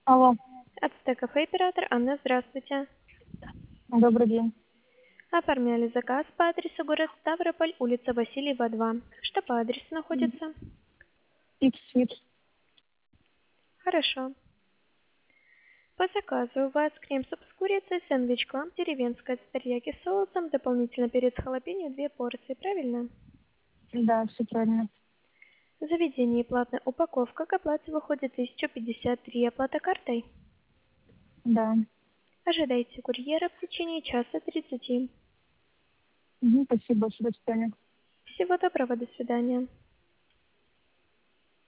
Алло, Ацтеков оператор Анна, здравствуйте. добрый день. Оформляли заказ по адресу город Ставрополь, улица Васильева, 2. Что по адресу находится? Икс-свит. Хорошо. По заказу у вас крем-суп с курицей, сэндвич клам, деревенская с терияки соусом, дополнительно перец халапеньо, 2 порции, правильно? Да, все правильно. В заведении платная упаковка, к оплате выходит 1053, оплата картой. Да. Ожидайте курьера в течение часа 30. Спасибо, до свидания. Всего доброго, до свидания.